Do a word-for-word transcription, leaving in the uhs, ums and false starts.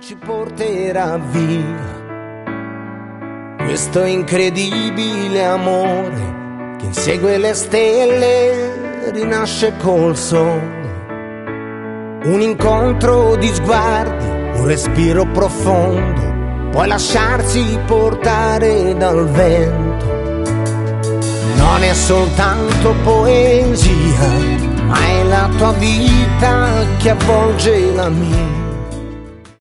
ci porterà via. Questo incredibile amore che insegue le stelle, rinasce col sole. Un incontro di sguardi, un respiro profondo, puoi lasciarsi portare dal vento. Non è soltanto poesia, ma è la tua vita che avvolge la mia.